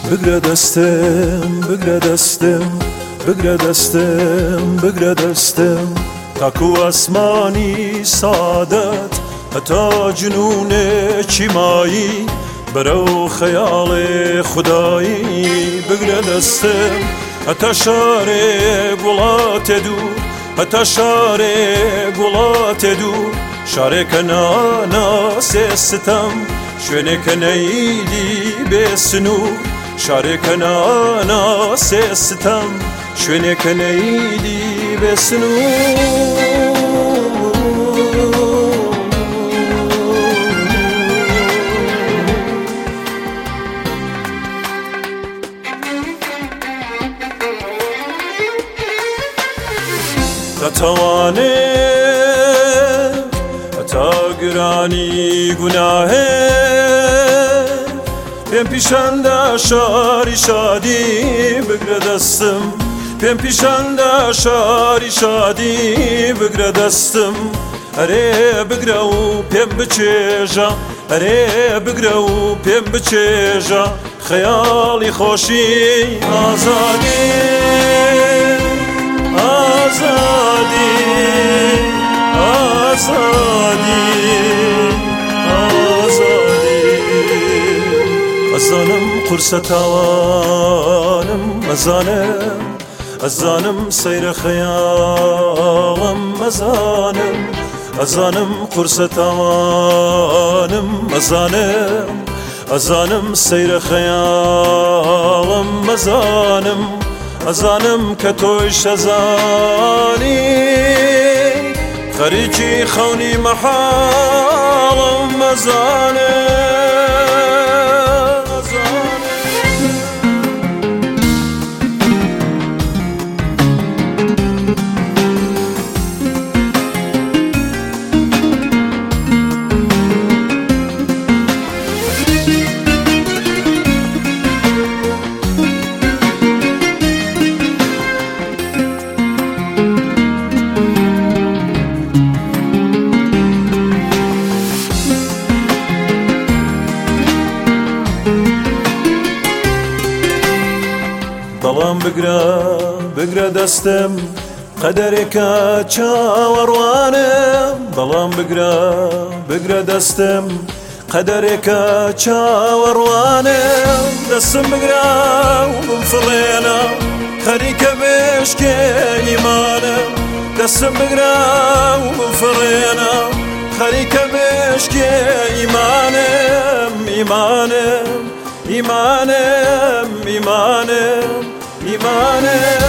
بگرە دەستم بگرە دەستم بگرە دەستم بگرە دەستم تاکو ئەسمانی سادەت هەتا جنونێکی مایی بەرەو خەیاڵێ خودایی بگرە دەستم هەتا شارێک وڵاتێ دوور هەتا شارێک وڵاتێ دوور شارێکە ناناسێ ستەم شوێنێکە نەیدی بێ سنوور شارێکە ناناسێ ستەم شوێنێکە نەیدی بێ سنوور دەتەوانێت هەتا گرانی گوناهێ پێم پیشاندا شاری شادی بگرە دەستم پێم پیشاندا شاری شادی بگرە دەستم ئەرێ بگرە و پێم بچێژە ئەرێ بگرە و پێم بچێژە خەیاڵی خۆشی ئازادی ئازادی ئازادی ئازادی ئەزانم قورسە تاوانم ئەزانم ئەزانم سەیرە خەیاڵم ئەزانم ئەزانم قورسە تاوانم ئەزانم ئەزانم سەیرە خەیاڵم ئەزانم ئەزانم کە تۆی شەزانی خەریکی خەونی مەحاڵم ئەزانم بەڵام بگرە دەستم قەدەرێکە چاوەڕوانم بەڵام بگرە دەستم قەدەرێکە چاوەڕوانم دەستم بگرە و بمفڕێنە خەریکە بێشکێ ئیمانم دەستم بگرە و بمفڕێنە خەریکە بێشکێ ئیمانم ئیمانم ئیمانم ئیمانم ئیمانم